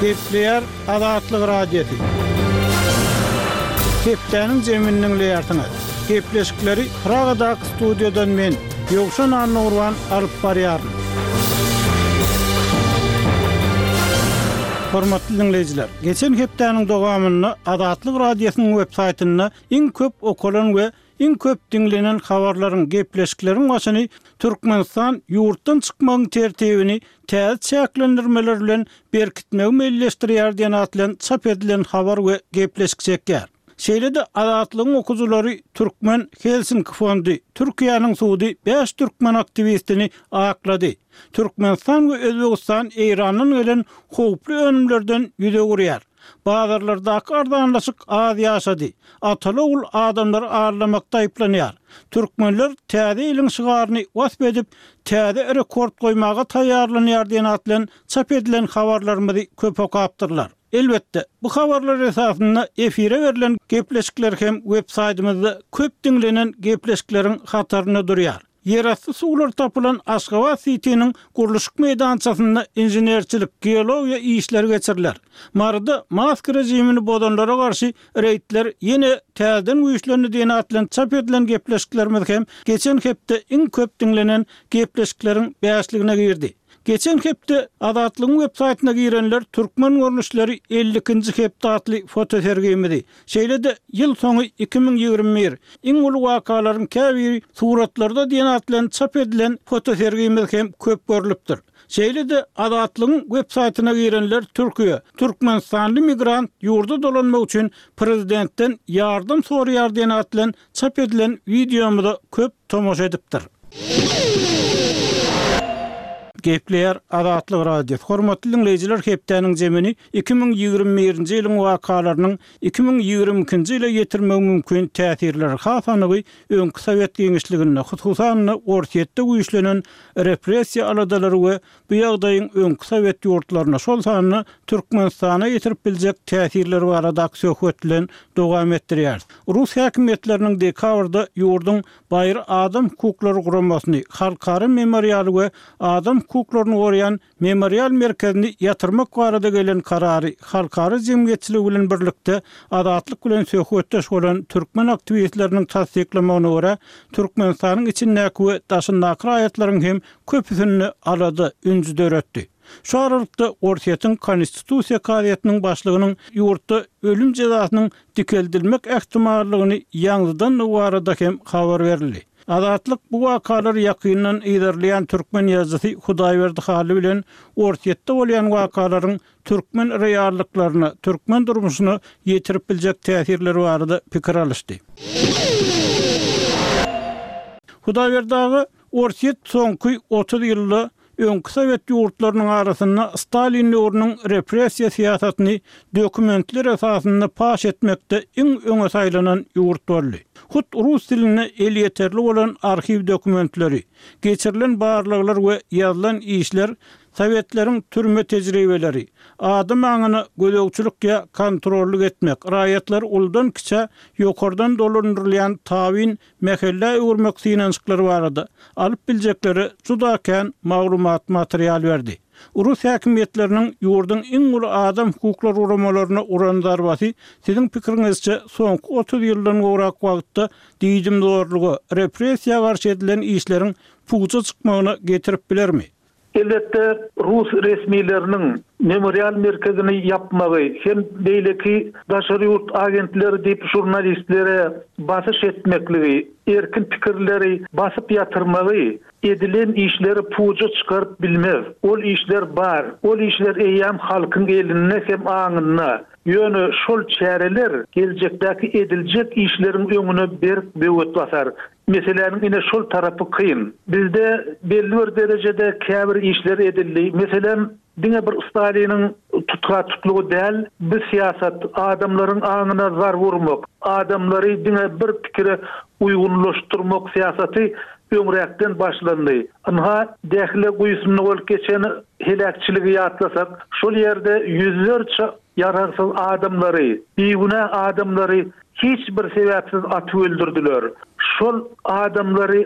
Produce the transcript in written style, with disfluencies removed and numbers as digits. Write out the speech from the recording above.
Gepleyer Adatlyk radiosi. Hepdeniň jeminiň leýartyny. Gepleşikleri Pragadak studiodan men Ýogşan Annurwan alyp barýaryn. Hormatly dinleýijiler, geçen hepdeniň dogamalyny Adatlyk radiosynyň websaýtyna iň köp okulan we iň köp dinlenen habarlaryň, gepleşikleriň başyny Türkmenistan ýurtdan çykmagyň tertibini täze çäklendirmeler bilen berkitmegi melleşdirýär diýen atlan çap edilen habar we gepleşik çekýär. Şeýlede Adatlygyň okujulary Türkmen Helsinki fondy Türkiýanyň suwdy 5 türkmen aktivistini aklady. Türkmenistan we Özbegistan Eýranyň gelen howply önümlerden ýüze gurýar. Bazarlardaky ardanlaşyk az ýaşady. Ataly ul adamlar arlamakda aýplanýar. Türkmenler täze iliň şygaryny wasp edip täze rekord goýmaga taýýarlanýar diýen atlan çap edilen habarlarymyzy köp okapdyrlar. Elbette bu habarlar esasında efire verilen gepleşikler hem websaytymyzda köp dinlenen gepleşiklerin hatarına durýar. Yerasty suwlar tapylan Aşgabat sitiniň guruluşyk meýdançasynda injenerçilik, geologiýa işleri geçirilýär. Marada Moskwa rejimini bodanlara garşy reýtler ýene täzeden güýçlerini diýen atlan çap edilen gepleşiklerimiz hem geçen hepde iň köp dinlenen gepleşikleriň bäşligine girdi. Geçen hepde Adatlygyň websaýtyna girenler Türkmen görnüşleri 50-nji hepde atly foto sergimidi. Şeýlede ýyl soňy 2021 iň uly wakalaryň käbiri suratlarda diýen atlan çap edilen foto sergimiz hem köp görülipdir. Şeýlede Adatlygyň websaýtyna girenler Türkiýe, Türkmenistanly migrant ýurda dolanmak üçin prezidentden ýardym soraýar diýen atlan çap edilen videomuda köp tomoşa edipdir. Gepleyer Adatlyk radiosi. Hormatly dinleýijiler, hepdeniň jemini 2021-nji ýylyň wakalarynyň 2022-nji ýyla ýetirmegi mümkin täsirleri hasanygy öňkü Sowet Geňişligine, hususan ortaýetde güýçlenen repressiýa aladalary we bu ýagdaýyň öňkü Sowet ýurtlaryna şol sanyny Türkmenistana ýetirip biljek täsirleri barada söhbetlen dowam etdirýär. Rus häkimetleriniň dekabrda ýurdun baýry adam hukuklary guramasyny, halkary memorialy we adam hukuklaryny goraýan memorial merkezini ýatyrmak barada gelen karary halkary jemgyýetçiligi bilen birlikde adatlyk bilen söhbetdeş bolan türkmen aktivistleriniň tasdiklamagyna görä Türkmenistanyň içindäki we daşyndaky raýatlaryň hem köpüsini alady, ünsüz öretdi. Şu aralykda Ortaýetyň Konstitusiýa Kaýatynyň başlygynyň ýurtda ölüm jazasynyň dikeldilmek ähtimallygyny ýaňydan barada hem habar berildi. Adatlyk bu wakalary ýakyndan ýerleýän türkmen ýazgysy Hudaýberdi Haly bilen ortaýetde bolýan wakalaryň türkmen reýallyklaryna, türkmen durmuşyna ýetirip biljek täsirleri barada pikir alışdy. Hudaýberdagy ortaýet soňky 30 ýylda öňkü Sowet ýurtlarynyň arasynda Stalin ýurdunyň repressiýa siýasatyny dokumentler esasynda paş etmekde iň öňe saýlanan ýurt boldy. Hut rus diline el yeterli bolan arxiv dokumentleri, geçirilen barlyklar we ýazylan işler, Sowetlerin türme tejribeleri, adam aňyny gödöwçülükle kontrollyk etmek, raýatlar uldan kiçe ýokardan dolandyrylýan tawin mehelle öwürmek synançyklary barada alyp biljekleri juda kän maglumat material berdi. Rus häkimetleriniň ýurdun iň uly adam hukuklary uramalaryna urandarbasy siziň pikiriňizçe soňky 30 ýyldan gorak wagtda diýdim zorlugy, repressiýa garşy edilen işleriň puğuça çykmagyna getirip bilermi? Elbette Rus resmilerinin memorial merkezini yapmagy, hem beýleki daşary ýurt agentleri diýip jurnalistlere basyş etmekligi, erkin pikirleri basyp ýatyrmagy, edilen işleri puğuça çykaryp bilmez. Ol işler bar, ol işler eýam halkyň eline hem aňyna. Ýöne şol çäreler geljekdäki ediljek işleriň öňüne berip böwet basar. Meseleniň ine şol tarapy kıyın. Bizde belli bir derejede käbir işler edildi. Meselen diňe bir Staliniň tutlugy däl, bu siýasat adamlaryň aňyna zar wurmak, adamlary diňe bir pikire uygunlaşdyrmak siýasaty öňrekden başlandy. Anha dähli güýsüne bolup geçen helakçyligi ýatlasak, şol ýerde ýüzlerçe yararsız adamlary, beýguna adamlary hiç bir sebäpsiz atyp öldürdiler. Şol adamlary